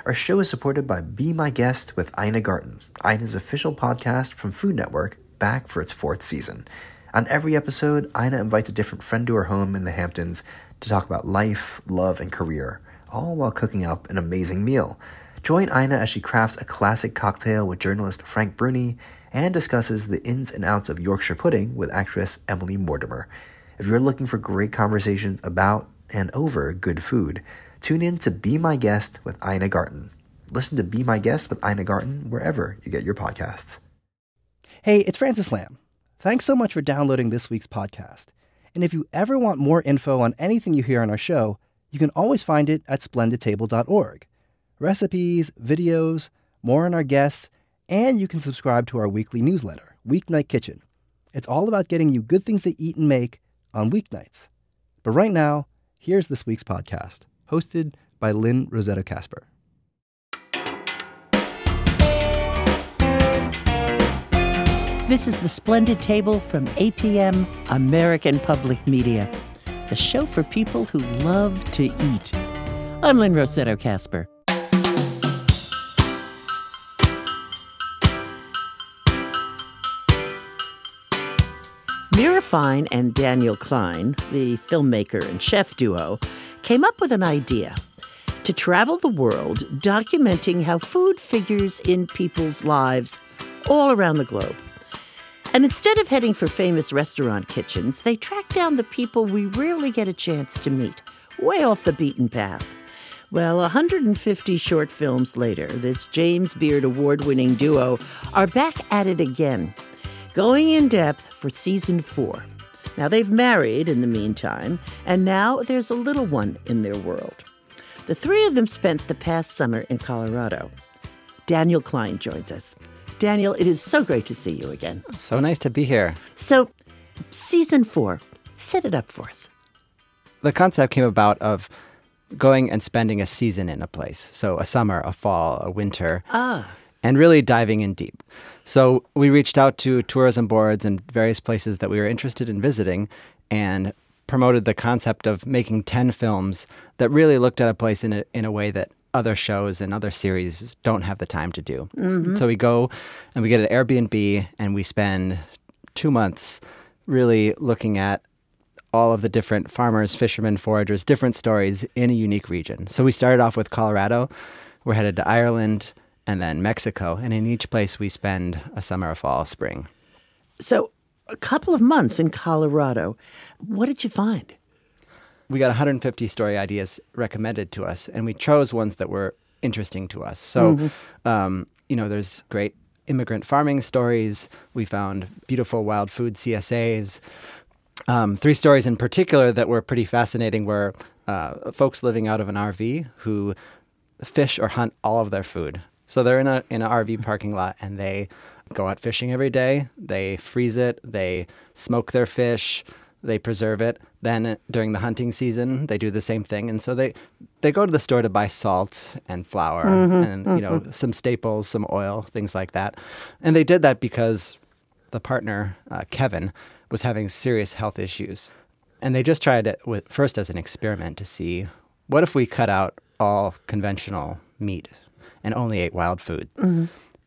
Our show is supported by Be My Guest with Ina Garten, Ina's official podcast from Food Network, back for its 4th season. On every episode, Ina invites a different friend to her home in the Hamptons to talk about life, love, and career, all while cooking up an amazing meal. Join Ina as she crafts a classic cocktail with journalist Frank Bruni and discusses the ins and outs of Yorkshire pudding with actress Emily Mortimer. If you're looking for great conversations about and over good food, tune in to Be My Guest with Ina Garten. Listen to Be My Guest with Ina Garten wherever you get your podcasts. Hey, it's Francis Lam. Thanks so much for downloading this week's podcast. And if you ever want more info on anything you hear on our show, you can always find it at splendidtable.org. Recipes, videos, more on our guests, and you can subscribe to our weekly newsletter, Weeknight Kitchen. It's all about getting you good things to eat and make on weeknights. But right now, here's this week's podcast, hosted by Lynn Rossetto Kasper. This is The Splendid Table from APM, American Public Media, the show for people who love to eat. I'm Lynn Rossetto Kasper. Mira Fine and Daniel Klein, the filmmaker and chef duo, came up with an idea to travel the world documenting how food figures in people's lives all around the globe. And instead of heading for famous restaurant kitchens, they track down the people we rarely get a chance to meet, way off the beaten path. Well, 150 short films later, this James Beard award-winning duo are back at it again, going in depth for season 4. Now, they've married in the meantime, and now there's a little one in their world. The three of them spent the past summer in Colorado. Daniel Klein joins us. Daniel, it is so great to see you again. So nice to be here. So, season 4, set it up for us. The concept came about of going and spending a season in a place. So a summer, a fall, a winter. And really diving in deep. So we reached out to tourism boards and various places that we were interested in visiting and promoted the concept of making 10 films that really looked at a place in a way that other shows and other series don't have the time to do. Mm-hmm. So we go and we get an Airbnb and we spend 2 months really looking at all of the different farmers, fishermen, foragers, different stories in a unique region. So we started off with Colorado. We're headed to Ireland and then Mexico. And in each place we spend a summer, a fall, a spring. So a couple of months in Colorado. What did you find? We got 150 story ideas recommended to us, and we chose ones that were interesting to us. So, there's great immigrant farming stories. We found beautiful wild food CSAs. 3 stories in particular that were pretty fascinating were folks living out of an RV who fish or hunt all of their food. So they're in an RV parking lot, and they go out fishing every day. They freeze it. They smoke their fish. They preserve it. Then during the hunting season, they do the same thing. And so they go to the store to buy salt and flour and, some staples, some oil, things like that. And they did that because the partner, Kevin, was having serious health issues. And they just tried it first as an experiment to see, what if we cut out all conventional meat and only ate wild food? Mm-hmm.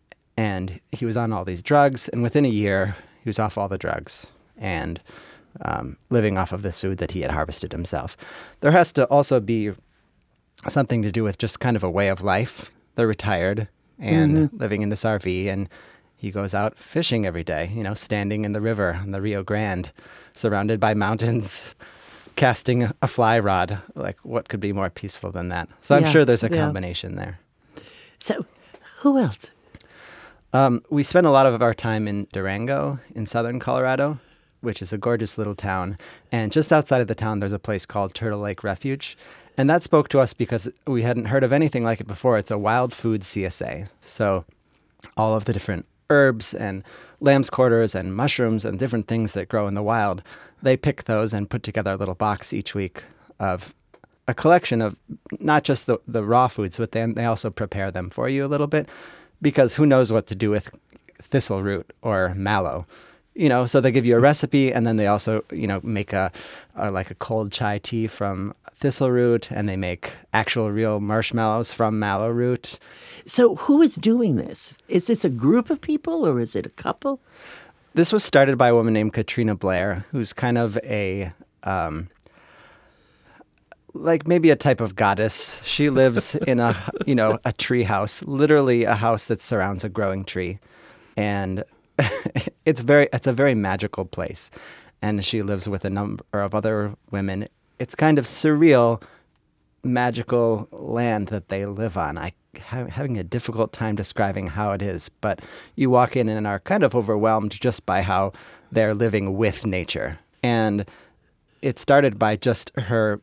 And he was on all these drugs. And within a year, he was off all the drugs and living off of this food that he had harvested himself. There has to also be something to do with just kind of a way of life. They're retired and living in this RV, and he goes out fishing every day, standing in the river on the Rio Grande, surrounded by mountains, casting a fly rod. Like, what could be more peaceful than that? So I'm sure there's a combination there. So who else? We spent a lot of our time in Durango in southern Colorado, which is a gorgeous little town. And just outside of the town, there's a place called Turtle Lake Refuge. And that spoke to us because we hadn't heard of anything like it before. It's a wild food CSA. So all of the different herbs and lamb's quarters and mushrooms and different things that grow in the wild, they pick those and put together a little box each week of a collection of not just the raw foods, but then they also prepare them for you a little bit, because who knows what to do with thistle root or mallow. So they give you a recipe, and then they also, make a cold chai tea from thistle root, and they make actual real marshmallows from mallow root. So who is doing this? Is this a group of people or is it a couple? This was started by a woman named Katrina Blair, who's kind of a like maybe a type of goddess. She lives in a tree house, literally a house that surrounds a growing tree. And it's a very magical place. And she lives with a number of other women. It's kind of surreal, magical land that they live on. Having a difficult time describing how it is, but you walk in and are kind of overwhelmed just by how they're living with nature. And it started by just her,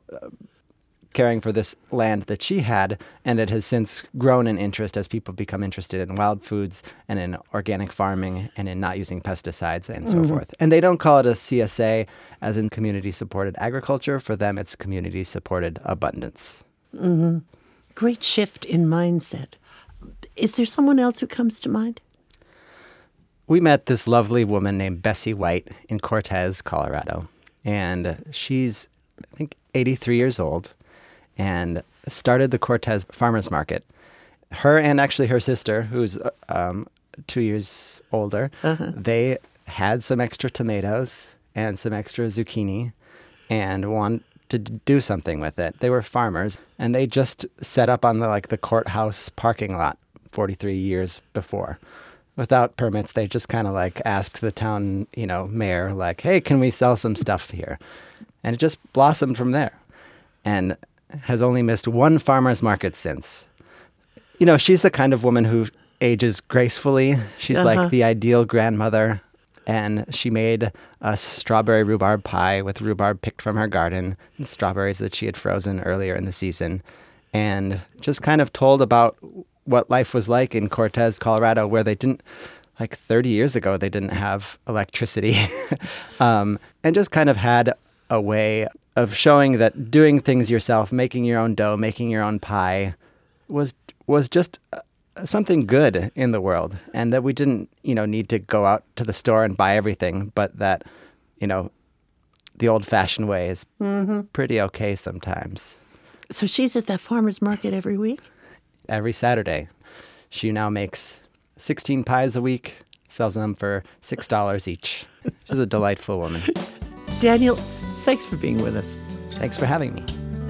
caring for this land that she had, and it has since grown in interest as people become interested in wild foods and in organic farming and in not using pesticides and so forth. And they don't call it a CSA, as in community-supported agriculture. For them, it's community-supported abundance. Mm-hmm. Great shift in mindset. Is there someone else who comes to mind? We met this lovely woman named Bessie White in Cortez, Colorado. And she's, I think, 83 years old and started the Cortez Farmers Market. Her and actually her sister, who's 2 years older, they had some extra tomatoes and some extra zucchini and wanted to do something with it. They were farmers, and they just set up on the courthouse parking lot 43 years before. Without permits, they just kind of asked the town, mayor, hey, can we sell some stuff here? And it just blossomed from there and has only missed one farmer's market since. She's the kind of woman who ages gracefully. She's like the ideal grandmother. And she made a strawberry rhubarb pie with rhubarb picked from her garden and strawberries that she had frozen earlier in the season. And just kind of told about what life was like in Cortez, Colorado, where they didn't, 30 years ago, they didn't have electricity. And just kind of had a way of showing that doing things yourself, making your own dough, making your own pie was just something good in the world, and that we didn't, need to go out to the store and buy everything, but that, the old-fashioned way is pretty okay sometimes. So she's at that farmer's market every week? Every Saturday. She now makes 16 pies a week, sells them for $6 each. She's a delightful woman. Daniel, thanks for being with us. Thanks for having me.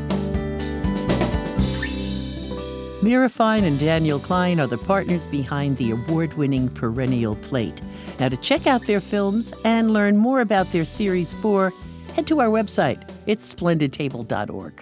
Mira Fine and Daniel Klein are the partners behind the award-winning Perennial Plate. Now, to check out their films and learn more about their Series 4, head to our website. It's splendidtable.org.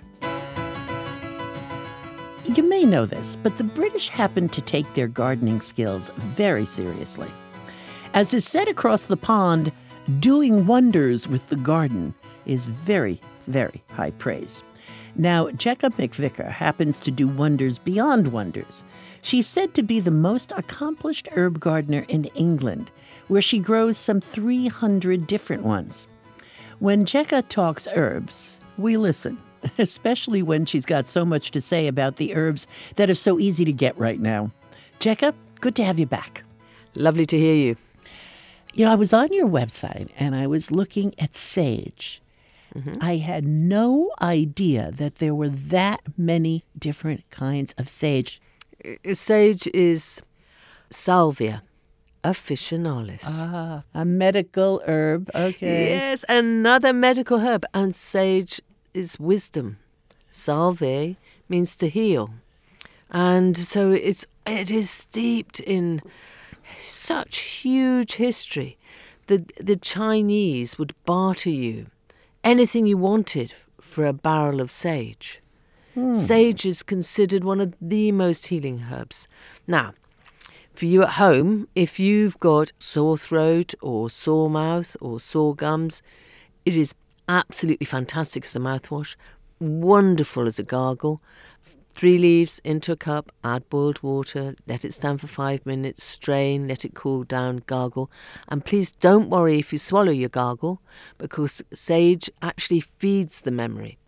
You may know this, but the British happen to take their gardening skills very seriously. As is said across the pond, doing wonders with the garden is very, very high praise. Now, Jekka McVicker happens to do wonders beyond wonders. She's said to be the most accomplished herb gardener in England, where she grows some 300 different ones. When Jekka talks herbs, we listen, especially when she's got so much to say about the herbs that are so easy to get right now. Jekka, good to have you back. Lovely to hear you. I was on your website and I was looking at sage. I had no idea that there were that many different kinds of sage. Sage is Salvia officinalis. A medical herb, okay. Yes, another medical herb. And sage is wisdom. Salve means to heal. And so it is steeped in such huge history. The Chinese would barter you anything you wanted for a barrel of sage. Sage is considered one of the most healing herbs. Now, for you at home, if you've got sore throat or sore mouth or sore gums, it is absolutely fantastic as a mouthwash, wonderful as a gargle. 3 leaves into a cup, add boiled water, let it stand for 5 minutes, strain, let it cool down, gargle. And please don't worry if you swallow your gargle, because sage actually feeds the memory.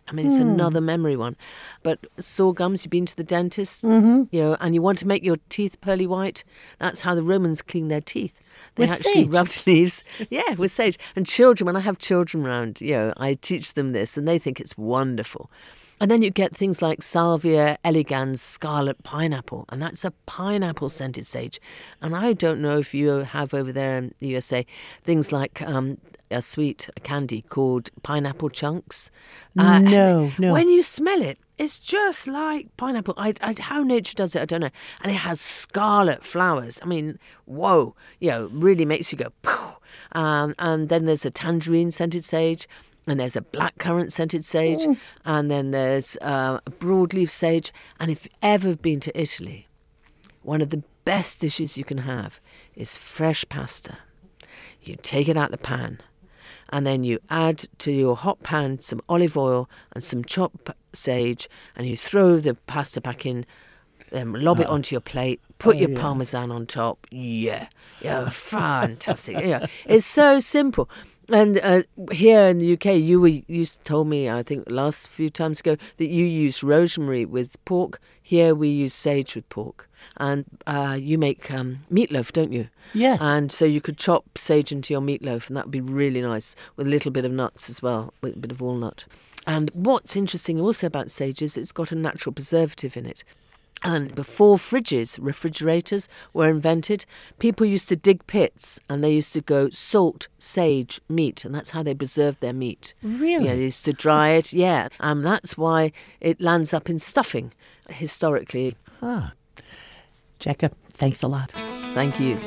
I mean, it's another memory one. But sore gums, you've been to the dentist, you know, and you want to make your teeth pearly white. That's how the Romans cleaned their teeth. They With actually sage. rubbed leaves. Yeah, with sage. And children, when I have children round, you know, I teach them this and they think it's wonderful. And then you get things like Salvia elegans scarlet pineapple, and that's a pineapple scented sage. And I don't know if you have over there in the USA things like a sweet candy called pineapple chunks. No. When you smell it, it's just like pineapple. How nature does it, I don't know. And it has scarlet flowers. I mean, whoa, you know, really makes you go, poof. And then there's a tangerine scented sage. And there's a blackcurrant scented sage, and then there's a broadleaf sage. And if you've ever been to Italy, one of the best dishes you can have is fresh pasta. You take it out the pan, and then you add to your hot pan some olive oil and some chopped sage, and you throw the pasta back in, lob it onto your plate, put your parmesan on top. Yeah, fantastic. Yeah, it's so simple. And here in the UK, you told me, I think last few times ago, that you use rosemary with pork. Here we use sage with pork. And you make meatloaf, don't you? Yes. And so you could chop sage into your meatloaf, and that would be really nice with a little bit of nuts as well, with a bit of walnut. And what's interesting also about sage is it's got a natural preservative in it. And before refrigerators were invented, people used to dig pits and they used to go salt, sage, meat, and that's how they preserved their meat. Really? Yeah, they used to dry it, yeah. And that's why it lands up in stuffing, historically. Jekka, thanks a lot. Thank you.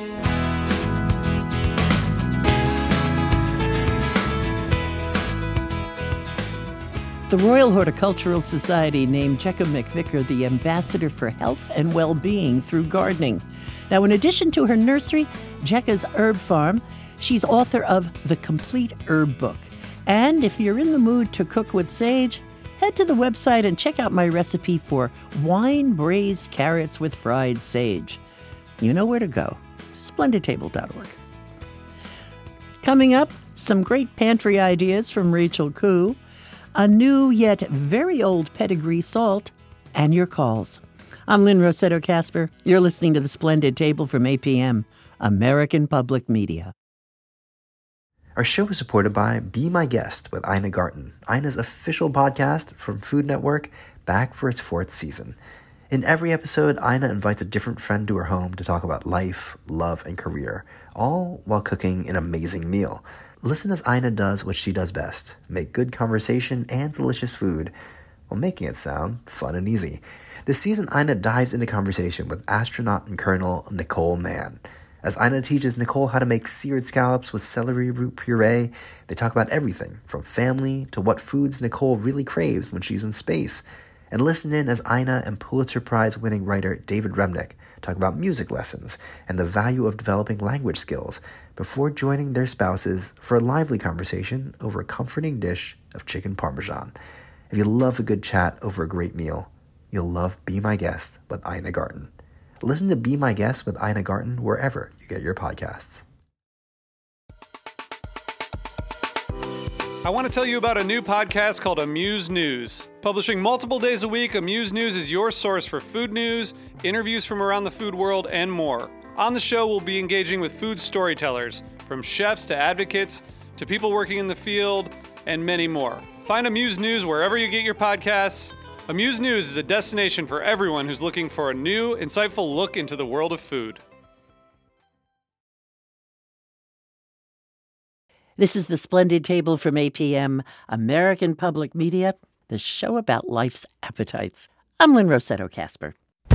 The Royal Horticultural Society named Jekka McVicker the Ambassador for Health and Well-Being through Gardening. Now, in addition to her nursery, Jekka's Herb Farm, she's author of The Complete Herb Book. And if you're in the mood to cook with sage, head to the website and check out my recipe for wine-braised carrots with fried sage. You know where to go. SplendidTable.org. Coming up, some great pantry ideas from Rachel Koo, a new yet very old pedigree salt, and your calls. I'm Lynn Rossetto Kasper. You're listening to The Splendid Table from APM, American Public Media. Our show is supported by Be My Guest with Ina Garten, Ina's official podcast from Food Network, back for its 4th season. In every episode, Ina invites a different friend to her home to talk about life, love, and career, all while cooking an amazing meal. Listen as Ina does what she does best, make good conversation and delicious food while making it sound fun and easy. This season, Ina dives into conversation with astronaut and Colonel Nicole Mann. As Ina teaches Nicole how to make seared scallops with celery root puree, they talk about everything from family to what foods Nicole really craves when she's in space. And listen in as Ina and Pulitzer Prize-winning writer David Remnick talk about music lessons and the value of developing language skills before joining their spouses for a lively conversation over a comforting dish of chicken parmesan. If you love a good chat over a great meal, you'll love Be My Guest with Ina Garten. Listen to Be My Guest with Ina Garten wherever you get your podcasts. I want to tell you about a new podcast called Amuse News. Publishing multiple days a week, Amuse News is your source for food news, interviews from around the food world, and more. On the show, we'll be engaging with food storytellers, from chefs to advocates to people working in the field, and many more. Find Amuse News wherever you get your podcasts. Amuse News is a destination for everyone who's looking for a new, insightful look into the world of food. This is The Splendid Table from APM, American Public Media, the show about life's appetites. I'm Lynn Rossetto Kasper.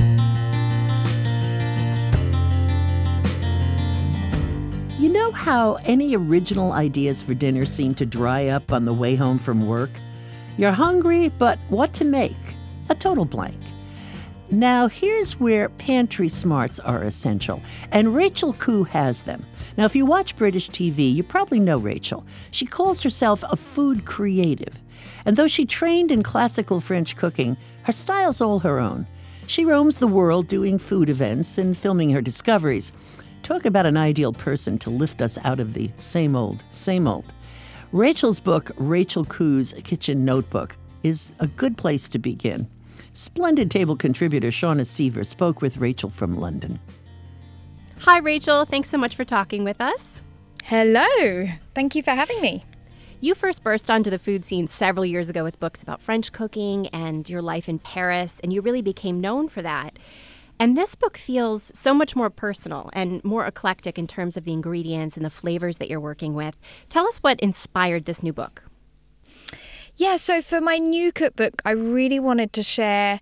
You know how any original ideas for dinner seem to dry up on the way home from work? You're hungry, but what to make? A total blank. Now, here's where pantry smarts are essential, and Rachel Koo has them. Now, if you watch British TV, you probably know Rachel. She calls herself a food creative, and though she trained in classical French cooking, her style's all her own. She roams the world doing food events and filming her discoveries. Talk about an ideal person to lift us out of the same old, same old. Rachel's book, Rachel Koo's Kitchen Notebook, is a good place to begin. Splendid Table contributor Shauna Seaver spoke with Rachel from London. Hi, Rachel. Thanks so much for talking with us. Hello. Thank you for having me. You first burst onto the food scene several years ago with books about French cooking and your life in Paris, and you really became known for that. And this book feels so much more personal and more eclectic in terms of the ingredients and the flavors that you're working with. Tell us what inspired this new book. Yeah, so for my new cookbook, I really wanted to share,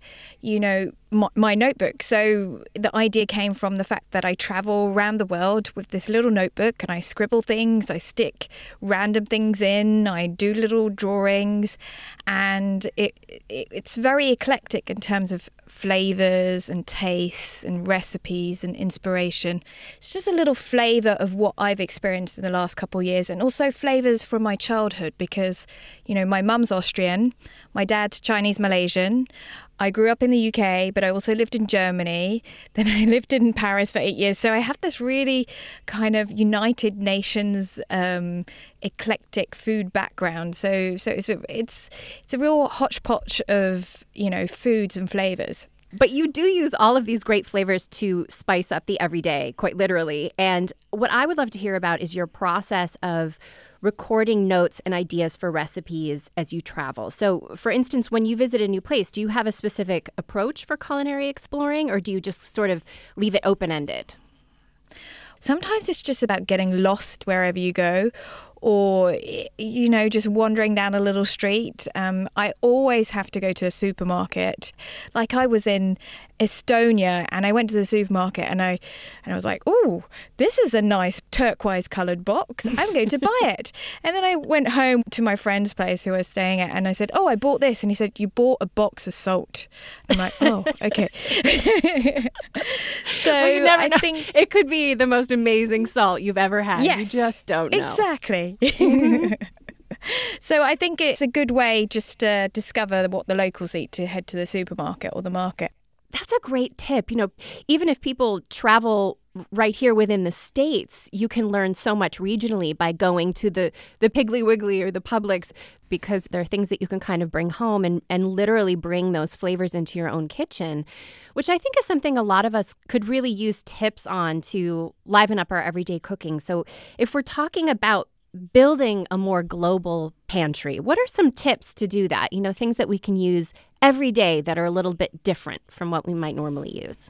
my notebook. So the idea came from the fact that I travel around the world with this little notebook and I scribble things, I stick random things in, I do little drawings, and it's very eclectic in terms of flavors and tastes and recipes and inspiration. It's just a little flavor of what I've experienced in the last couple of years, and also flavors from my childhood because, my mum's Austrian, my dad's Chinese Malaysian. I grew up in the UK, but I also lived in Germany. Then I lived in Paris for 8 years. So I have this really kind of United Nations eclectic food background. So it's a real hodgepodge of, foods and flavors. But you do use all of these great flavors to spice up the everyday, quite literally. And what I would love to hear about is your process of recording notes and ideas for recipes as you travel. So, for instance, when you visit a new place, do you have a specific approach for culinary exploring, or do you just sort of leave it open-ended? Sometimes it's just about getting lost wherever you go, or, just wandering down a little street. I always have to go to a supermarket. Like I was in Estonia and I went to the supermarket and I was like, oh, this is a nice turquoise coloured box. I'm going to buy it. And then I went home to my friend's place who I was staying at and I said, oh, I bought this. And he said, you bought a box of salt. I'm like, oh, okay. So well, you never know. I think it could be the most amazing salt you've ever had. Yes, you just don't know. Exactly. So I think it's a good way just to discover what the locals eat to head to the supermarket or the market. That's a great tip. Even if people travel right here within the States, you can learn so much regionally by going to the Piggly Wiggly or the Publix, because there are things that you can kind of bring home and literally bring those flavors into your own kitchen, which I think is something a lot of us could really use tips on to liven up our everyday cooking. So if we're talking about building a more global pantry, what are some tips to do that? Things that we can use every day that are a little bit different from what we might normally use.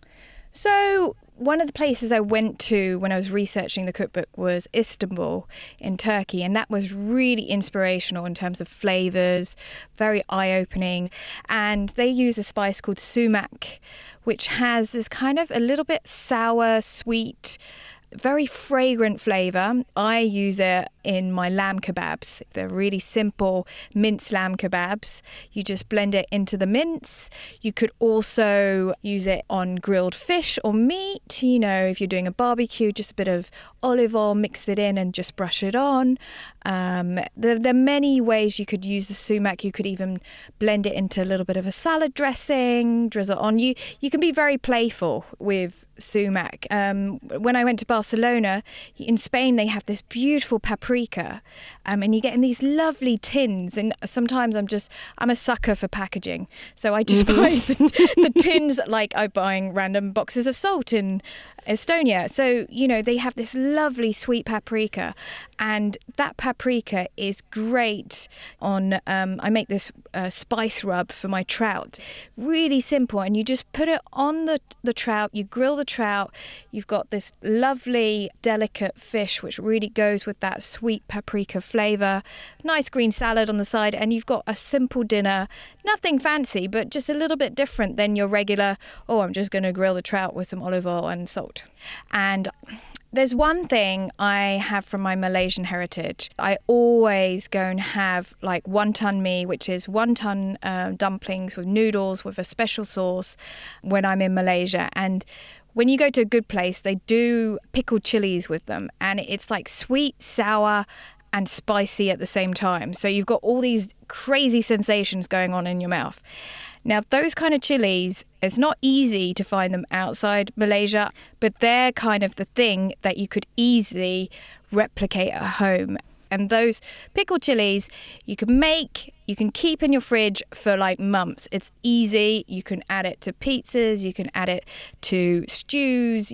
So one of the places I went to when I was researching the cookbook was Istanbul in Turkey, and that was really inspirational in terms of flavors, very eye-opening. And they use a spice called sumac, which has this kind of a little bit sour, sweet, very fragrant flavor. I use it in my lamb kebabs. They're really simple minced lamb kebabs. You just blend it into the mince. You could also use it on grilled fish or meat. If you're doing a barbecue, just a bit of olive oil, mix it in and just brush it on. There are many ways you could use the sumac. You could even blend it into a little bit of a salad dressing, drizzle on. You can be very playful with sumac. When I went to Barcelona, in Spain, they have this beautiful paprika, and you get in these lovely tins. And sometimes I'm a sucker for packaging, so I just buy the tins like I'm buying random boxes of salt in Estonia. So, they have this lovely sweet paprika, and that paprika is great on, I make this spice rub for my trout. Really simple, and you just put it on the trout, you grill the trout, you've got this lovely delicate fish which really goes with that sweet paprika flavour, nice green salad on the side, and you've got a simple dinner, nothing fancy, but just a little bit different than your regular, I'm just going to grill the trout with some olive oil and salt. And there's one thing I have from my Malaysian heritage. I always go and have like wonton mee, which is wonton dumplings with noodles with a special sauce when I'm in Malaysia. And when you go to a good place, they do pickled chilies with them. And it's like sweet, sour, and spicy at the same time. So you've got all these crazy sensations going on in your mouth. Now, those kind of chilies, it's not easy to find them outside Malaysia, but they're kind of the thing that you could easily replicate at home. And those pickled chilies you can keep in your fridge for like months. It's easy. You can add it to pizzas. You can add it to stews.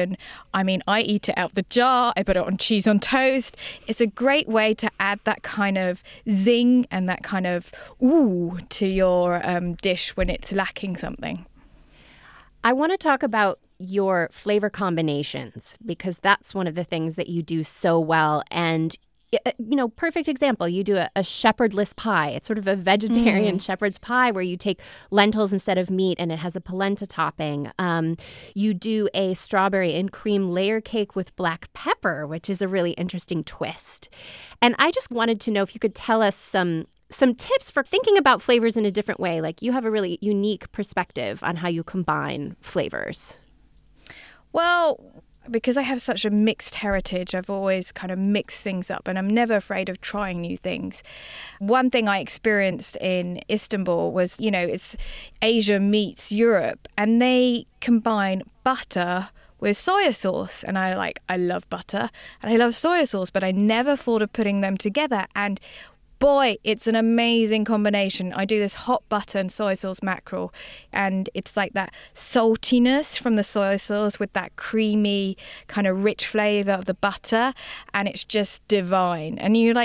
I eat it out the jar. I put it on cheese on toast. It's a great way to add that kind of zing and that kind of ooh to your dish when it's lacking something. I want to talk about your flavor combinations because that's one of the things that you do so well. And perfect example, you do a shepherdless pie. It's sort of a vegetarian shepherd's pie where you take lentils instead of meat and it has a polenta topping. You do a strawberry and cream layer cake with black pepper, which is a really interesting twist. And I just wanted to know if you could tell us some tips for thinking about flavors in a different way. Like you have a really unique perspective on how you combine flavors. Well, because I have such a mixed heritage, I've always kind of mixed things up and I'm never afraid of trying new things. One thing I experienced in Istanbul was, it's Asia meets Europe and they combine butter with soy sauce. And I love butter and I love soy sauce, but I never thought of putting them together. And boy, it's an amazing combination. I do this hot butter and soy sauce mackerel, and it's like that saltiness from the soy sauce with that creamy kind of rich flavor of the butter, and it's just divine. And you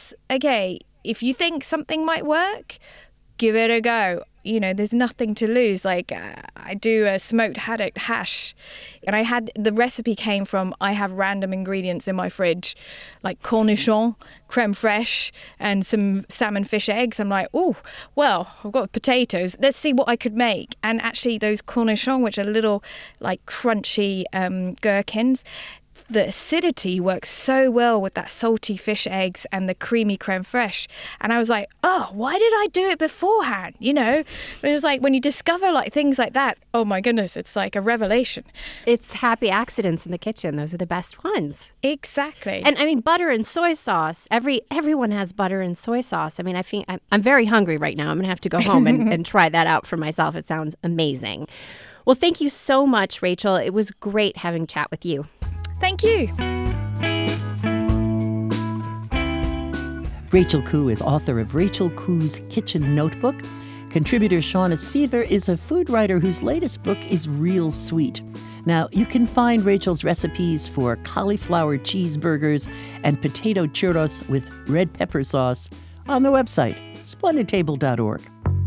if you think something might work, give it a go. There's nothing to lose. I do a smoked haddock hash, and the recipe came from, I have random ingredients in my fridge, like cornichon, creme fraiche, and some salmon fish eggs. I'm like, oh, well, I've got potatoes. Let's see what I could make. And actually those cornichon, which are little like crunchy gherkins, the acidity works so well with that salty fish eggs and the creamy creme fraiche. And I was like, oh, why did I do it beforehand? It was like when you discover like things like that, oh my goodness, it's like a revelation. It's happy accidents in the kitchen. Those are the best ones. Exactly. And butter and soy sauce. Everyone has butter and soy sauce. I think I'm very hungry right now. I'm going to have to go home and try that out for myself. It sounds amazing. Well, thank you so much, Rachel. It was great having a chat with you. Thank you. Rachel Khoo is author of Rachel Khoo's Kitchen Notebook. Contributor Shauna Seaver is a food writer whose latest book is Real Sweet. Now, you can find Rachel's recipes for cauliflower cheeseburgers and potato churros with red pepper sauce on the website, splendidtable.org.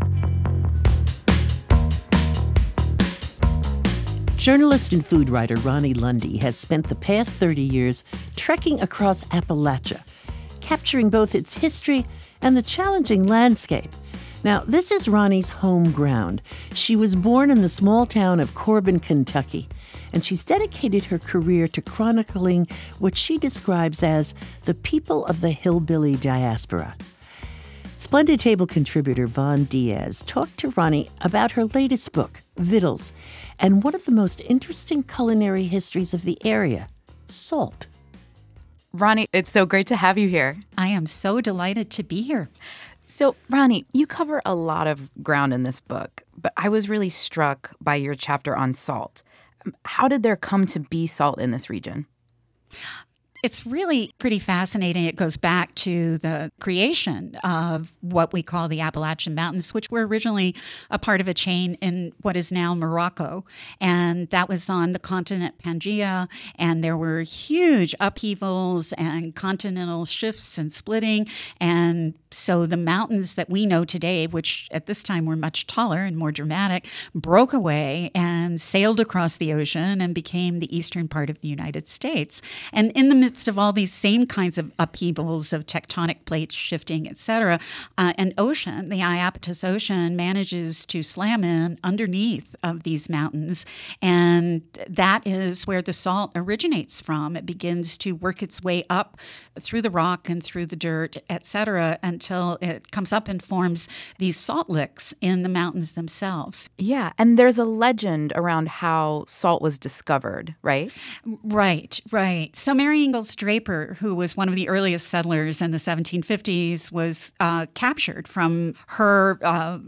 Journalist and food writer Ronnie Lundy has spent the past 30 years trekking across Appalachia, capturing both its history and the challenging landscape. Now, this is Ronnie's home ground. She was born in the small town of Corbin, Kentucky, and she's dedicated her career to chronicling what she describes as the people of the hillbilly diaspora. Splendid Table contributor Von Diaz talked to Ronnie about her latest book, Vittles, and one of the most interesting culinary histories of the area, salt. Ronnie, it's so great to have you here. I am so delighted to be here. So, Ronnie, you cover a lot of ground in this book, but I was really struck by your chapter on salt. How did there come to be salt in this region? It's really pretty fascinating. It goes back to the creation of what we call the Appalachian Mountains, which were originally a part of a chain in what is now Morocco. And that was on the continent Pangaea. And there were huge upheavals and continental shifts and splitting. And so the mountains that we know today, which at this time were much taller and more dramatic, broke away and sailed across the ocean and became the eastern part of the United States. And in the midst of all these same kinds of upheavals of tectonic plates shifting, et cetera, an ocean, the Iapetus Ocean, manages to slam in underneath of these mountains. And that is where the salt originates from. It begins to work its way up through the rock and through the dirt, et cetera, until it comes up and forms these salt licks in the mountains themselves. Yeah, and there's a legend around how salt was discovered, right? Right. So Mary Ingalls Draper, who was one of the earliest settlers in the 1750s, was captured from her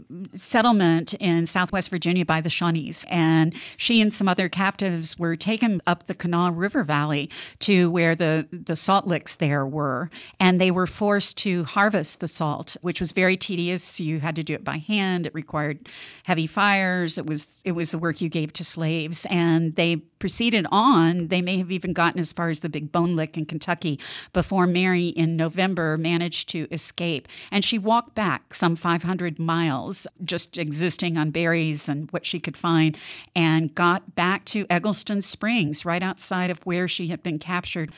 settlement in southwest Virginia by the Shawnees. And she and some other captives were taken up the Kanawha River Valley to where the salt licks there were. And they were forced to harvest the salt, which was very tedious. You had to do it by hand. It required heavy fires. It was the work you gave to slaves. And they proceeded on. They may have even gotten as far as the Big Bone Lick in Kentucky before Mary in November managed to escape. And she walked back some 500 miles, just existing on berries and what she could find, and got back to Eggleston Springs, right outside of where she had been captured.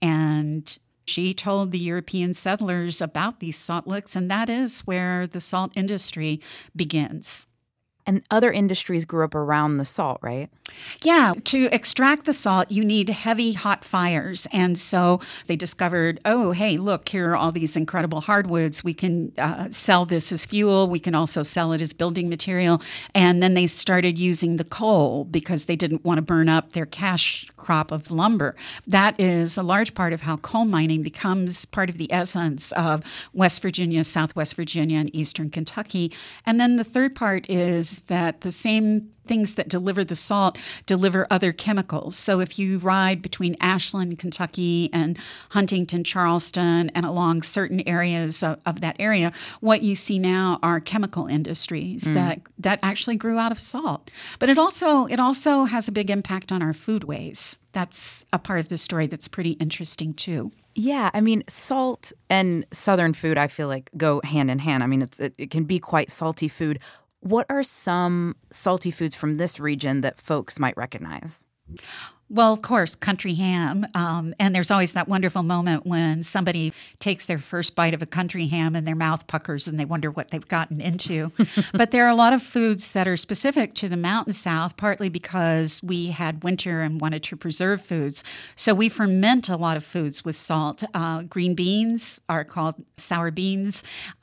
And she told the European settlers about these salt licks, and that is where the salt industry begins. And other industries grew up around the salt, right? Yeah. To extract the salt, you need heavy, hot fires. And so they discovered, oh, hey, look, here are all these incredible hardwoods. We can sell this as fuel. We can also sell it as building material. And then they started using the coal because they didn't want to burn up their cash crop of lumber. That is a large part of how coal mining becomes part of the essence of West Virginia, Southwest Virginia, and Eastern Kentucky. And then the third part is that the same things that deliver the salt deliver other chemicals. So if you ride between Ashland, Kentucky, and Huntington, Charleston, and along certain areas of that area, what you see now are chemical industries that actually grew out of salt. But it also has a big impact on our foodways. That's a part of the story that's pretty interesting too. Yeah, I mean, salt and Southern food, I feel like, go hand in hand. I mean, it can be quite salty food. What are some salty foods from this region that folks might recognize? Well, of course, country ham. And there's always that wonderful moment when somebody takes their first bite of a country ham and their mouth puckers and they wonder what they've gotten into. But there are a lot of foods that are specific to the Mountain South, partly because we had winter and wanted to preserve foods. So we ferment a lot of foods with salt. Green beans are called sour beans.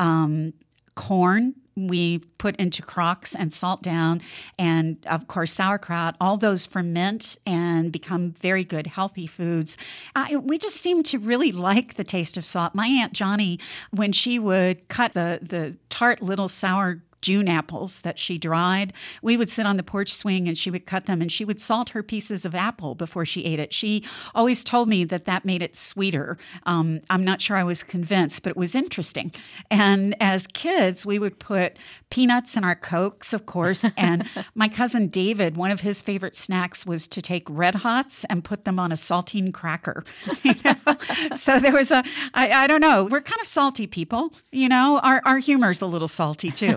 Corn we put into crocks and salt down, and of course sauerkraut. All those ferment and become very good, healthy foods. We just seem to really like the taste of salt. My Aunt Johnny, when she would cut the tart little sour June apples that she dried, we would sit on the porch swing and she would cut them and she would salt her pieces of apple before she ate it. She always told me that made it sweeter. I'm not sure I was convinced, but it was interesting. And as kids, we would put peanuts in our Cokes, of course. And my cousin David, one of his favorite snacks was to take Red Hots and put them on a saltine cracker. So there was I don't know, we're kind of salty people, our humor's a little salty too.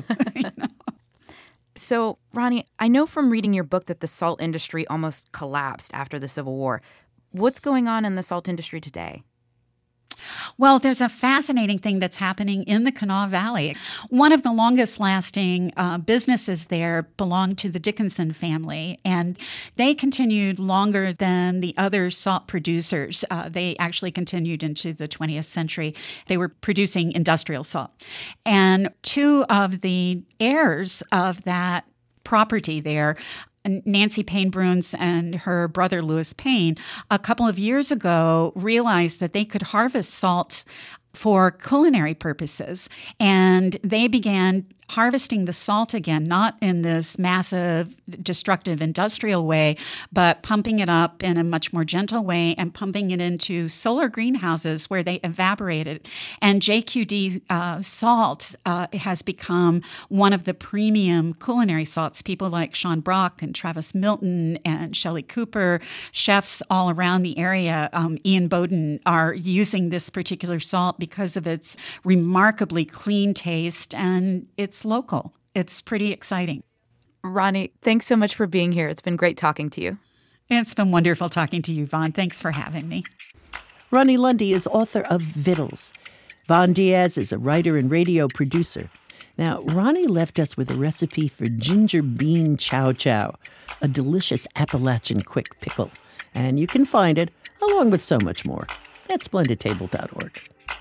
So, Ronnie, I know from reading your book that the salt industry almost collapsed after the Civil War. What's going on in the salt industry today? Well, there's a fascinating thing that's happening in the Kanawha Valley. One of the longest-lasting businesses there belonged to the Dickinson family, and they continued longer than the other salt producers. They actually continued into the 20th century. They were producing industrial salt. And two of the heirs of that property there, Nancy Payne Bruns and her brother Louis Payne, a couple of years ago realized that they could harvest salt for culinary purposes. And they began harvesting the salt again, not in this massive, destructive industrial way, but pumping it up in a much more gentle way and pumping it into solar greenhouses where they evaporate it. And JQD salt has become one of the premium culinary salts. People like Sean Brock and Travis Milton and Shelley Cooper, chefs all around the area, Ian Bowden, are using this particular salt because of its remarkably clean taste, and it's local. It's pretty exciting. Ronnie, thanks so much for being here. It's been great talking to you. It's been wonderful talking to you, Vaughn. Thanks for having me. Ronnie Lundy is author of Vittles. Vaughn Diaz is a writer and radio producer. Now, Ronnie left us with a recipe for ginger bean chow chow, a delicious Appalachian quick pickle. And you can find it, along with so much more, at splendidtable.org.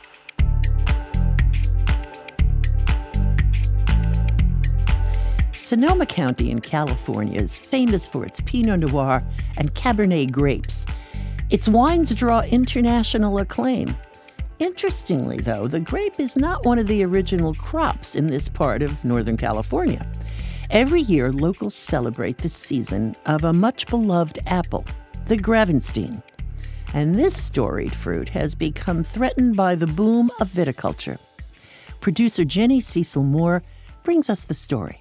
Sonoma County in California is famous for its Pinot Noir and Cabernet grapes. Its wines draw international acclaim. Interestingly, though, the grape is not one of the original crops in this part of Northern California. Every year, locals celebrate the season of a much-beloved apple, the Gravenstein. And this storied fruit has become threatened by the boom of viticulture. Producer Jenny Cecil Moore brings us the story.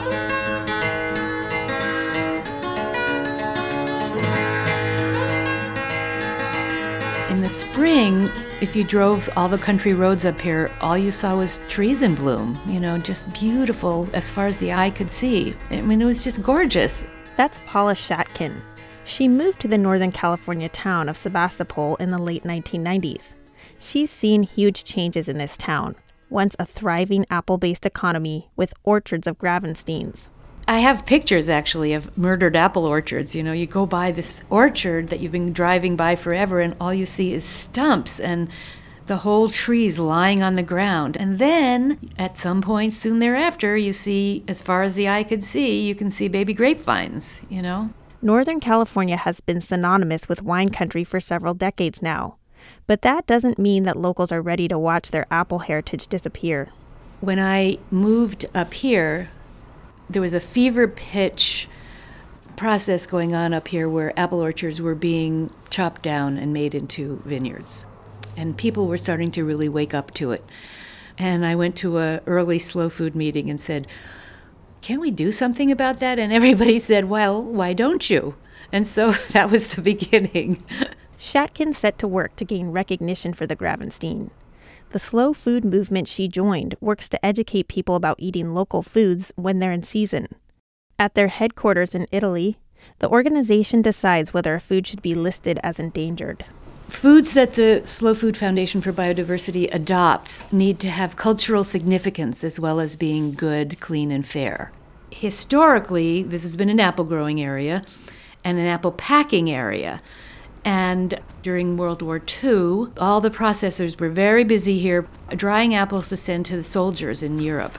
In the spring, if you drove all the country roads up here, all you saw was trees in bloom, just beautiful as far as the eye could see. I mean, it was just gorgeous. That's Paula Shatkin. She moved to the Northern California town of Sebastopol in the late 1990s. She's seen huge changes in this town, once a thriving apple-based economy with orchards of Gravensteins. I have pictures, actually, of murdered apple orchards. You go by this orchard that you've been driving by forever, and all you see is stumps and the whole trees lying on the ground. And then, at some point soon thereafter, you see, as far as the eye could see, you can see baby grapevines, Northern California has been synonymous with wine country for several decades now. But that doesn't mean that locals are ready to watch their apple heritage disappear. When I moved up here, there was a fever pitch process going on up here where apple orchards were being chopped down and made into vineyards. And people were starting to really wake up to it. And I went to an early slow food meeting and said, "Can we do something about that?" And everybody said, "Well, why don't you?" And so that was the beginning. Shatkin set to work to gain recognition for the Gravenstein. The slow food movement she joined works to educate people about eating local foods when they're in season. At their headquarters in Italy, the organization decides whether a food should be listed as endangered. Foods that the Slow Food Foundation for Biodiversity adopts need to have cultural significance as well as being good, clean, and fair. Historically, this has been an apple growing area and an apple packing area. And during World War II, all the processors were very busy here drying apples to send to the soldiers in Europe.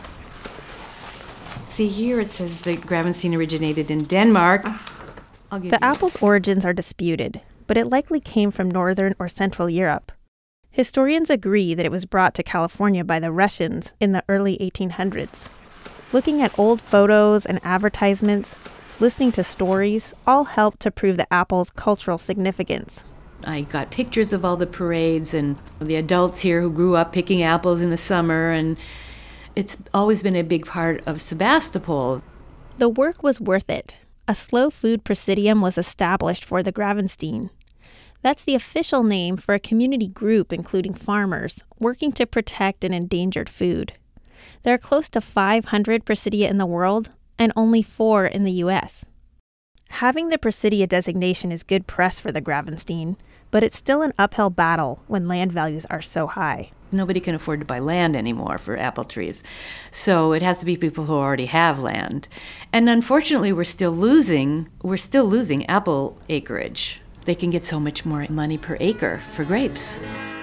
See here it says the Gravenstein originated in Denmark. The apple's origins are disputed, but it likely came from Northern or Central Europe. Historians agree that it was brought to California by the Russians in the early 1800s. Looking at old photos and advertisements, listening to stories, all help to prove the apple's cultural significance. I got pictures of all the parades and the adults here who grew up picking apples in the summer, and it's always been a big part of Sebastopol. The work was worth it. A slow food presidium was established for the Gravenstein. That's the official name for a community group including farmers working to protect an endangered food. There are close to 500 presidia in the world, and only 4 in the U.S. Having the Presidia designation is good press for the Gravenstein, but it's still an uphill battle when land values are so high. Nobody can afford to buy land anymore for apple trees, so it has to be people who already have land. And unfortunately, we're still losing apple acreage. They can get so much more money per acre for grapes.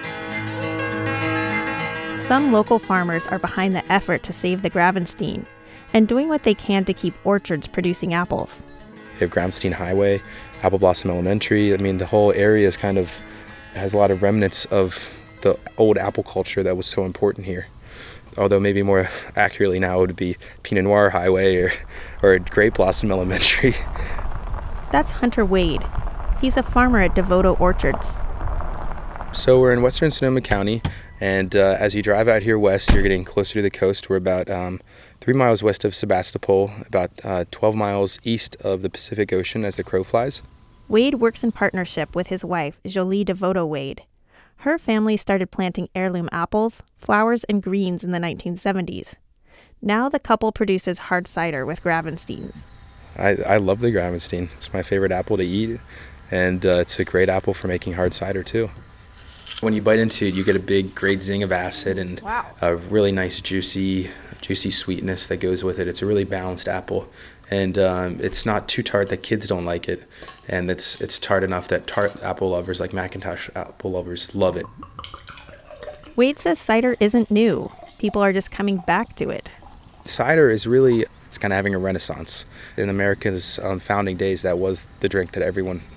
Some local farmers are behind the effort to save the Gravenstein and doing what they can to keep orchards producing apples. You have Gravenstein Highway, Apple Blossom Elementary. I mean, the whole area has a lot of remnants of the old apple culture that was so important here. Although maybe more accurately now it would be Pinot Noir Highway or Grape Blossom Elementary. That's Hunter Wade. He's a farmer at Devoto Orchards. So we're in western Sonoma County, and as you drive out here west, you're getting closer to the coast. We're about 3 miles west of Sebastopol, about 12 miles east of the Pacific Ocean as the crow flies. Wade works in partnership with his wife, Jolie Devoto Wade. Her family started planting heirloom apples, flowers, and greens in the 1970s. Now the couple produces hard cider with Gravensteins. I love the Gravenstein. It's my favorite apple to eat, and it's a great apple for making hard cider too. When you bite into it, you get a big, great zing of acid and a really nice, juicy sweetness that goes with it. It's a really balanced apple, and it's not too tart that kids don't like it, and it's tart enough that tart apple lovers like Macintosh apple lovers love it. Wade says cider isn't new. People are just coming back to it. Cider is really, it's kind of having a renaissance. In America's founding days, that was the drink that everyone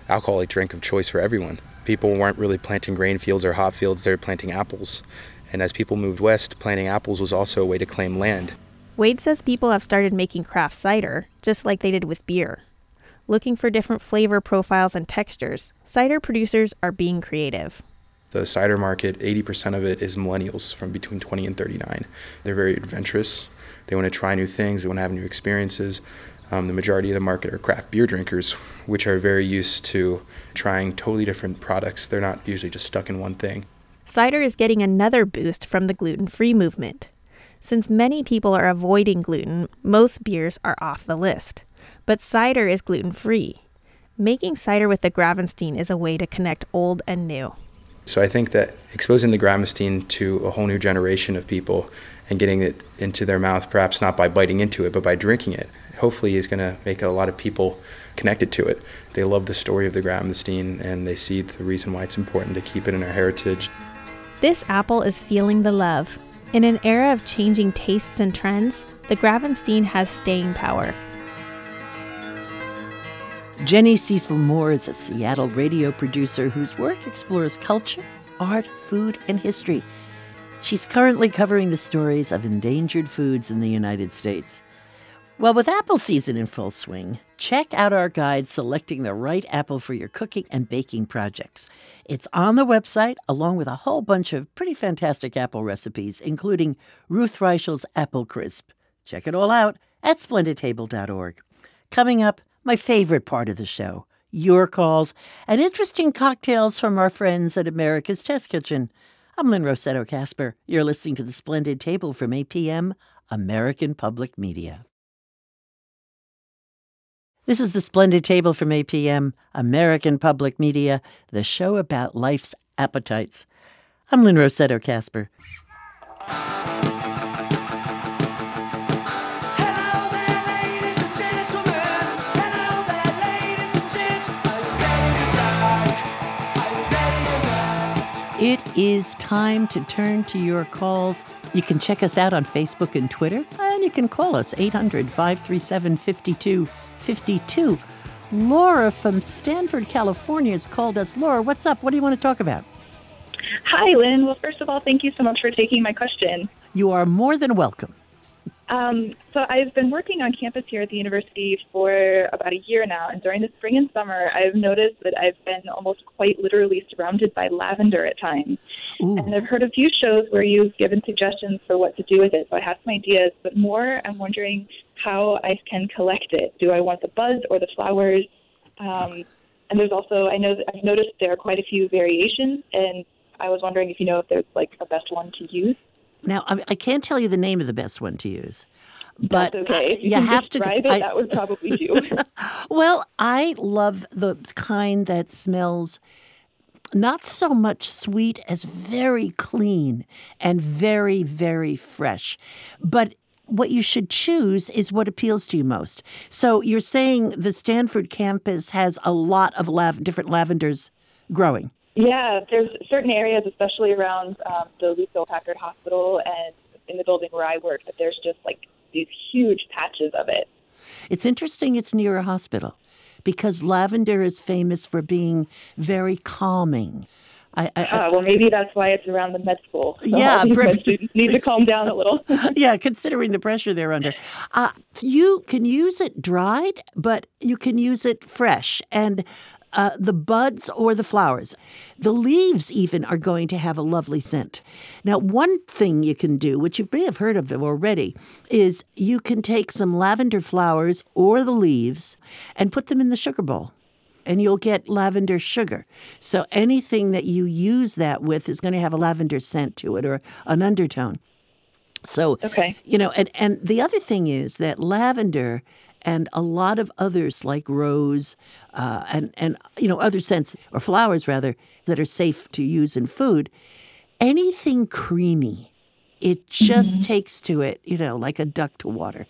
alcoholic drink of choice for everyone. People weren't really planting grain fields or hop fields, they were planting apples. And as people moved west, planting apples was also a way to claim land. Wade says people have started making craft cider, just like they did with beer. Looking for different flavor profiles and textures, cider producers are being creative. The cider market, 80% of it is millennials from between 20 and 39. They're very adventurous. They want to try new things. They want to have new experiences. The majority of the market are craft beer drinkers, which are very used to trying totally different products. They're not usually just stuck in one thing. Cider is getting another boost from the gluten-free movement. Since many people are avoiding gluten, most beers are off the list. But cider is gluten-free. Making cider with the Gravenstein is a way to connect old and new. So I think that exposing the Gravenstein to a whole new generation of people and getting it into their mouth, perhaps not by biting into it, but by drinking it, hopefully is going to make a lot of people connected to it. They love the story of the Gravenstein, and they see the reason why it's important to keep it in our heritage. This apple is feeling the love. In an era of changing tastes and trends, the Gravenstein has staying power. Jenny Cecil Moore is a Seattle radio producer whose work explores culture, art, food, and history. She's currently covering the stories of endangered foods in the United States. Well, with apple season in full swing, check out our guide selecting the right apple for your cooking and baking projects. It's on the website, along with a whole bunch of pretty fantastic apple recipes, including Ruth Reichel's Apple Crisp. Check it all out at splendidtable.org. Coming up, my favorite part of the show, your calls and interesting cocktails from our friends at America's Test Kitchen. I'm Lynn Rossetto Kasper. You're listening to The Splendid Table from APM, American Public Media. This is The Splendid Table from APM, American Public Media, the show about life's appetites. I'm Lynn Rossetto Kasper. It is time to turn to your calls. You can check us out on Facebook and Twitter, and you can call us 800-537-5252. Laura from Stanford, California has called us. Laura, what's up? What do you want to talk about? Hi, Lynn. Well, first of all, thank you so much for taking my question. You are more than welcome. So I've been working on campus here at the university for about a year now, and during the spring and summer, I've noticed that I've been almost quite literally surrounded by lavender at times. Ooh. And I've heard a few shows where you've given suggestions for what to do with it, so I have some ideas, but more I'm wondering how I can collect it. Do I want the buds or the flowers? And there's also, I've noticed there are quite a few variations, and I was wondering if you know if there's like a best one to use. Now, I can't tell you the name of the best one to use, but that's okay. You have to. That would probably do. Well, I love the kind that smells not so much sweet as very clean and very, very fresh. But what you should choose is what appeals to you most. So you're saying the Stanford campus has a lot of different lavenders growing. Yeah, there's certain areas, especially around the Lucille Packard Hospital and in the building where I work, that there's just like these huge patches of it. It's interesting it's near a hospital because lavender is famous for being very calming. Well, maybe that's why it's around the med school. So yeah, med students need to calm down a little. Yeah, considering the pressure they're under. You can use it dried, but you can use it fresh. And the buds or the flowers. The leaves even are going to have a lovely scent. Now, one thing you can do, which you may have heard of already, is you can take some lavender flowers or the leaves and put them in the sugar bowl, and you'll get lavender sugar. So anything that you use that with is going to have a lavender scent to it or an undertone. So, okay. And the other thing is that lavender and a lot of others like rose and other scents, or flowers rather, that are safe to use in food, anything creamy, it just takes to it, like a duck to water.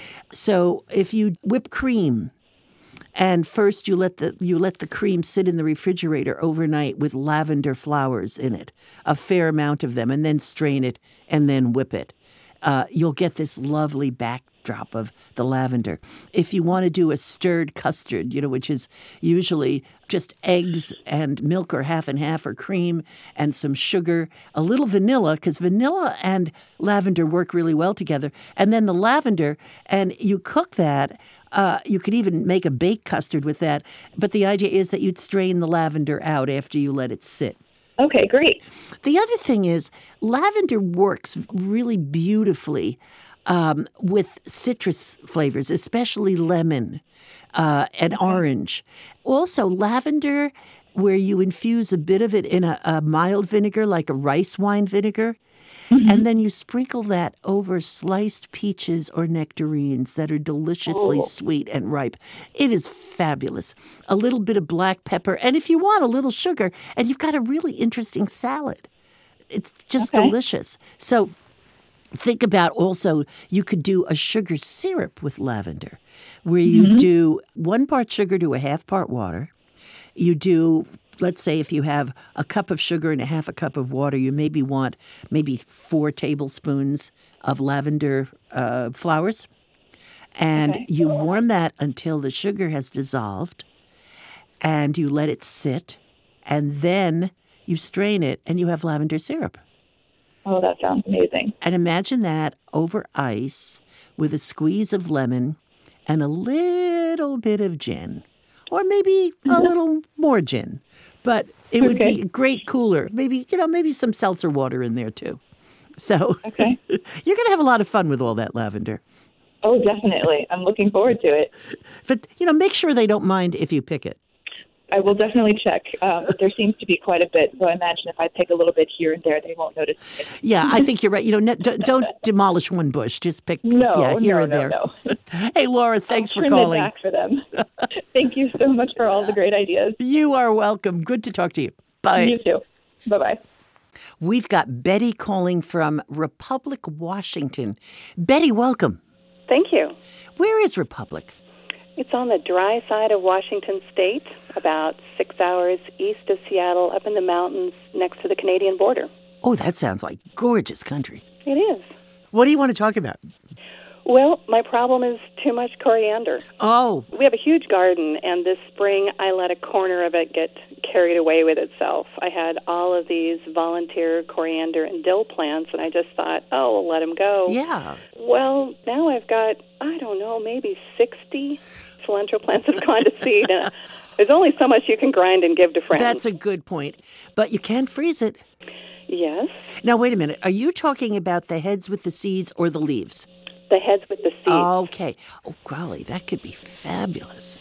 So if you whip cream and first you let the cream sit in the refrigerator overnight with lavender flowers in it, a fair amount of them, and then strain it and then whip it, you'll get this lovely back drop of the lavender. If you want to do a stirred custard, which is usually just eggs and milk or half and half, or cream and some sugar, a little vanilla, because vanilla and lavender work really well together, and then the lavender, and you cook that. You could even make a baked custard with that, but the idea is that you'd strain the lavender out after you let it sit. Okay, great. The other thing is lavender works really beautifully with citrus flavors, especially lemon and orange. Also, lavender, where you infuse a bit of it in a mild vinegar, like a rice wine vinegar, and then you sprinkle that over sliced peaches or nectarines that are deliciously sweet and ripe. It is fabulous. A little bit of black pepper, and if you want, a little sugar, and you've got a really interesting salad. It's just delicious. So think about also, you could do a sugar syrup with lavender, where you do 1 part sugar to a 1/2 part water. You do, let's say if you have a cup of sugar and a 1/2 cup of water, you maybe want 4 tablespoons of lavender flowers. And you warm that until the sugar has dissolved, and you let it sit, and then you strain it, and you have lavender syrup. Oh, that sounds amazing. And imagine that over ice with a squeeze of lemon and a little bit of gin. Or maybe a little more gin. But it would be a great cooler. Maybe some seltzer water in there too. So you're going to have a lot of fun with all that lavender. Oh, definitely. I'm looking forward to it. But, make sure they don't mind if you pick it. I will definitely check. But there seems to be quite a bit. So I imagine if I pick a little bit here and there, they won't notice it. Yeah, I think you're right. Don't demolish one bush. Just pick here and there. No. Hey, Laura, thanks for calling. I'll trim it back for them. Thank you so much for all the great ideas. You are welcome. Good to talk to you. Bye. You too. Bye-bye. We've got Betty calling from Republic, Washington. Betty, welcome. Thank you. Where is Republic? It's on the dry side of Washington State, about 6 hours east of Seattle, up in the mountains next to the Canadian border. Oh, that sounds like gorgeous country. It is. What do you want to talk about? Well, my problem is too much coriander. Oh. We have a huge garden, and this spring I let a corner of it get carried away with itself. I had all of these volunteer coriander and dill plants, and I just thought, we'll let them go. Yeah. Well, now I've got, maybe 60 cilantro plants have gone to seed. And there's only so much you can grind and give to friends. That's a good point. But you can freeze it. Yes. Now, wait a minute. Are you talking about the heads with the seeds or the leaves? The heads with the seeds. Okay. Oh, golly, that could be fabulous.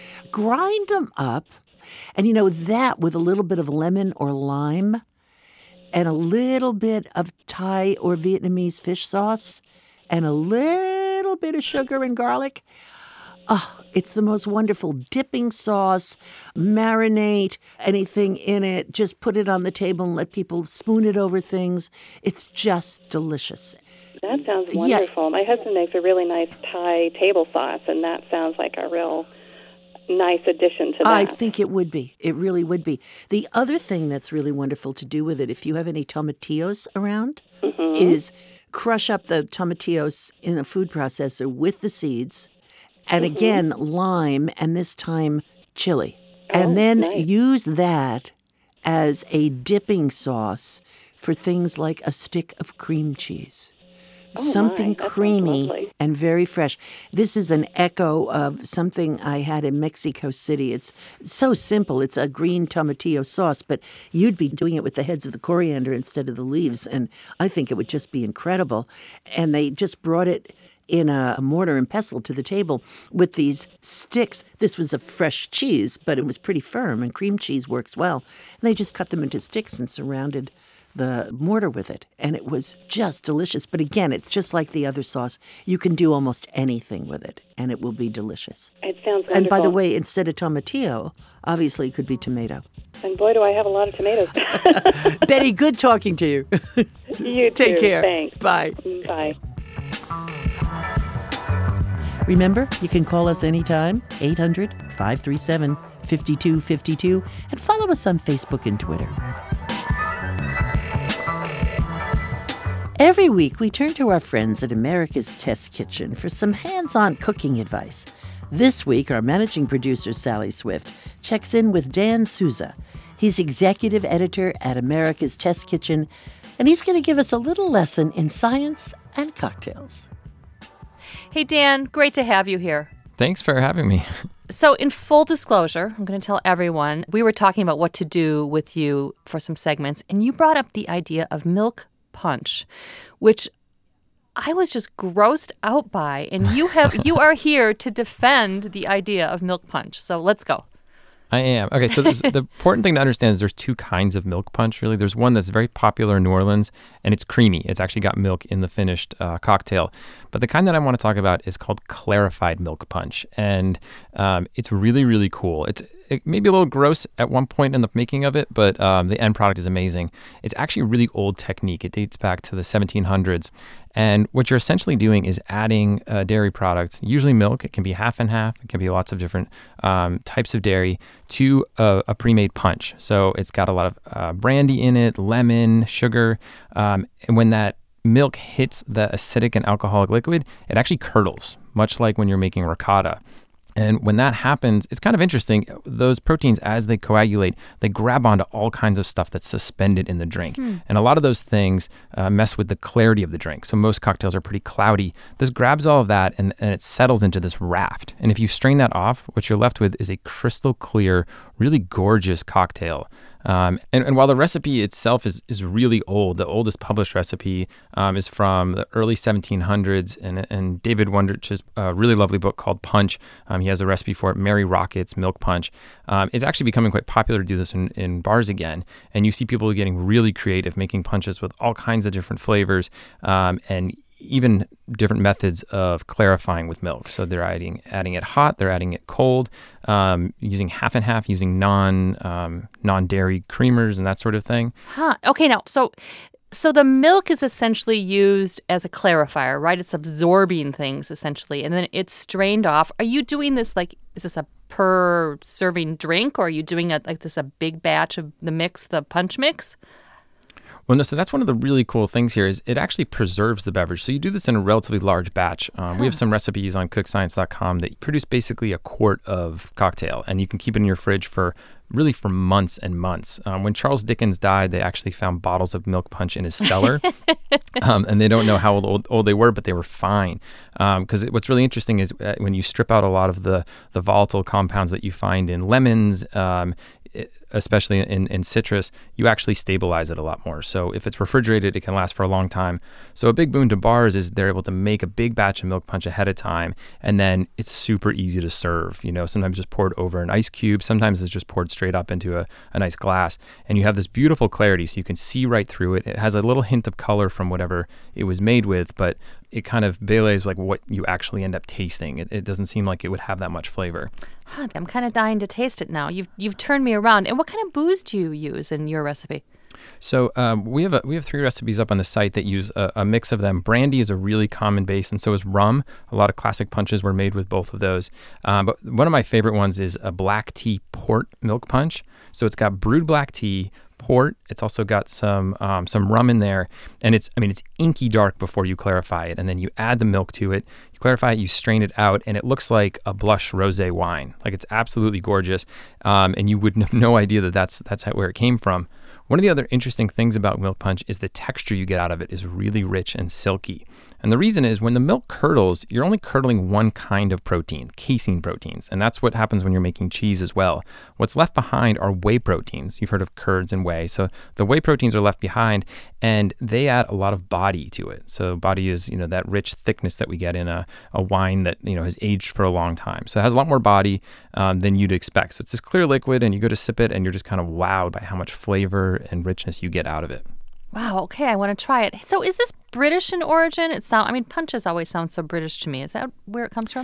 Grind them up. And that with a little bit of lemon or lime and a little bit of Thai or Vietnamese fish sauce and a little bit of sugar and garlic. Oh, it's the most wonderful dipping sauce, marinate anything in it, just put it on the table and let people spoon it over things. It's just delicious. That sounds wonderful. Yeah. My husband makes a really nice Thai table sauce, and that sounds like a real nice addition to that. I think it would be. It really would be. The other thing that's really wonderful to do with it, if you have any tomatillos around, is crush up the tomatillos in a food processor with the seeds, and again, lime, and this time chili. And then use that as a dipping sauce for things like a stick of cream cheese. Something creamy and very fresh. This is an echo of something I had in Mexico City. It's so simple. It's a green tomatillo sauce, but you'd be doing it with the heads of the coriander instead of the leaves, and I think it would just be incredible. And they just brought it in a mortar and pestle to the table with these sticks. This was a fresh cheese, but it was pretty firm, and cream cheese works well. And they just cut them into sticks and surrounded the mortar with it, and it was just delicious. But again, it's just like the other sauce. You can do almost anything with it, and it will be delicious. It sounds wonderful. And by the way, instead of tomatillo, obviously it could be tomato. And boy, do I have a lot of tomatoes. Betty, good talking to you. You too. Take care. Thanks. Bye. Bye. Remember, you can call us anytime, 800-537-5252, and follow us on Facebook and Twitter. Every week, we turn to our friends at America's Test Kitchen for some hands-on cooking advice. This week, our managing producer, Sally Swift, checks in with Dan Souza. He's executive editor at America's Test Kitchen, and he's going to give us a little lesson in science and cocktails. Hey, Dan, great to have you here. Thanks for having me. So in full disclosure, I'm going to tell everyone, we were talking about what to do with you for some segments, and you brought up the idea of milk punch, which I was just grossed out by. And you are here to defend the idea of milk punch. So let's go. I am. Okay, so the important thing to understand is there's two kinds of milk punch, really. There's one that's very popular in New Orleans, and it's creamy. It's actually got milk in the finished cocktail. But the kind that I want to talk about is called clarified milk punch, and it's really, really cool. It may be a little gross at one point in the making of it, but the end product is amazing. It's actually a really old technique. It dates back to the 1700s. And what you're essentially doing is adding dairy products, usually milk. It can be half and half. It can be lots of different types of dairy to a pre-made punch. So it's got a lot of brandy in it, lemon, sugar. And when that milk hits the acidic and alcoholic liquid, it actually curdles, much like when you're making ricotta. And when that happens, it's kind of interesting. Those proteins, as they coagulate, they grab onto all kinds of stuff that's suspended in the drink. And a lot of those things mess with the clarity of the drink. So most cocktails are pretty cloudy. This grabs all of that and it settles into this raft. And if you strain that off, what you're left with is a crystal clear, really gorgeous cocktail. And while the recipe itself is really old, the oldest published recipe is from the early 1700s, and David Wondrich's really lovely book called Punch. He has a recipe for it, Mary Rocket's Milk Punch. It's actually becoming quite popular to do this in bars again, and you see people getting really creative, making punches with all kinds of different flavors, and even different methods of clarifying with milk. So they're adding it hot, they're adding it cold, using half and half, using non-dairy creamers and that sort of thing. Okay, now, so the milk is essentially used as a clarifier, right? It's absorbing things, essentially, and then it's strained off. Are you doing this, is this a per serving drink, or are you doing a big batch of the mix, the punch mix? Well, no, so that's one of the really cool things here is it actually preserves the beverage. So you do this in a relatively large batch. We have some recipes on cookscience.com that produce basically a quart of cocktail, and you can keep it in your fridge for months and months. When Charles Dickens died, they actually found bottles of milk punch in his cellar, and they don't know how old they were, but they were fine. Because what's really interesting is when you strip out a lot of the volatile compounds that you find in lemons, especially in citrus, you actually stabilize it a lot more. So if it's refrigerated, it can last for a long time. So a big boon to bars is they're able to make a big batch of milk punch ahead of time, and then it's super easy to serve. Sometimes just poured over an ice cube. Sometimes it's just poured straight up into a nice glass, and you have this beautiful clarity, so you can see right through it. It has a little hint of color from whatever it was made with, but it kind of belays like what you actually end up tasting. It doesn't seem like it would have that much flavor. I'm kind of dying to taste it now. You've turned me around. And what kind of booze do you use in your recipe? So we have 3 recipes up on the site that use a mix of them. Brandy is a really common base, and so is rum. A lot of classic punches were made with both of those. But one of my favorite ones is a black tea port milk punch. So it's got brewed black tea, port. It's also got some rum in there, and it's inky dark before you clarify it, and then you add the milk to it. You clarify it, you strain it out, and it looks like a blush rosé wine. Like, it's absolutely gorgeous, and you would have no idea that that's where it came from. One of the other interesting things about milk punch is the texture you get out of it is really rich and silky. And the reason is when the milk curdles, you're only curdling one kind of protein, casein proteins. And that's what happens when you're making cheese as well. What's left behind are whey proteins. You've heard of curds and whey. So the whey proteins are left behind, and they add a lot of body to it. So body is, that rich thickness that we get in a wine that, has aged for a long time. So it has a lot more body than you'd expect. So it's this clear liquid, and you go to sip it, and you're just kind of wowed by how much flavor and richness you get out of it. Wow, okay, I want to try it. So is this British in origin? Punches always sound so British to me. Is that where it comes from?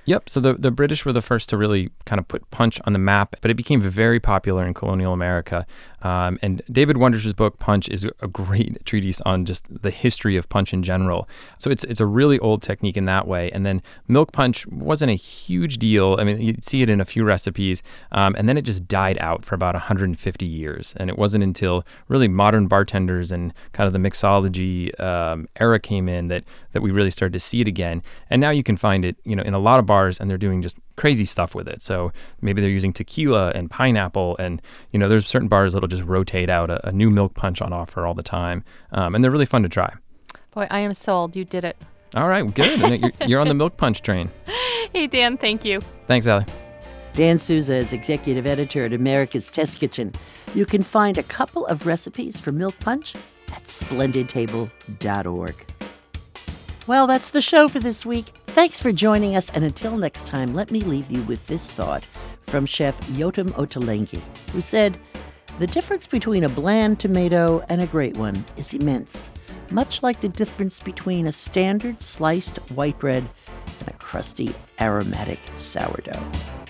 Yep. So the British were the first to really kind of put punch on the map, but it became very popular in colonial America. And David Wondrich's book, Punch, is a great treatise on just the history of punch in general. So it's a really old technique in that way. And then milk punch wasn't a huge deal. I mean, you'd see it in a few recipes, and then it just died out for about 150 years. And it wasn't until really modern bartenders and kind of the mixology era came in that we really started to see it again. And now you can find it, in a lot of bars, and they're doing just crazy stuff with it. So maybe they're using tequila and pineapple, and there's certain bars that'll just rotate out a new milk punch on offer all the time, and they're really fun to try. Boy, I am sold. You did it. All right, good. You're on the milk punch train. Hey, Dan, thank you. Thanks, Allie. Dan Souza is executive editor at America's Test Kitchen. You can find a couple of recipes for milk punch at splendidtable.org. Well, that's the show for this week. Thanks for joining us, and until next time, let me leave you with this thought from Chef Yotam Ottolenghi, who said, "The difference between a bland tomato and a great one is immense, much like the difference between a standard sliced white bread and a crusty aromatic sourdough."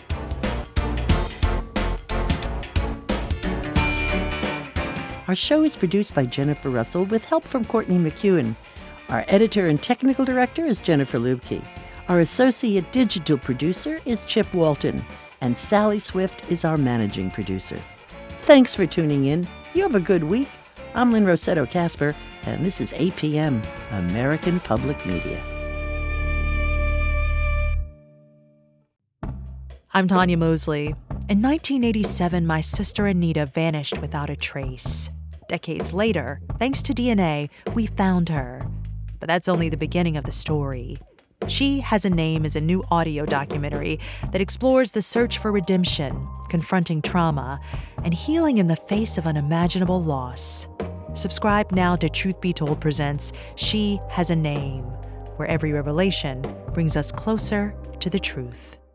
Our show is produced by Jennifer Russell with help from Courtney McEwen. Our editor and technical director is Jennifer Lubke. Our associate digital producer is Chip Walton. And Sally Swift is our managing producer. Thanks for tuning in. You have a good week. I'm Lynn Rossetto Kasper, and this is APM, American Public Media. I'm Tanya Mosley. In 1987, my sister Anita vanished without a trace. Decades later, thanks to DNA, we found her. But that's only the beginning of the story. She Has a Name is a new audio documentary that explores the search for redemption, confronting trauma, and healing in the face of unimaginable loss. Subscribe now to Truth Be Told presents She Has a Name, where every revelation brings us closer to the truth.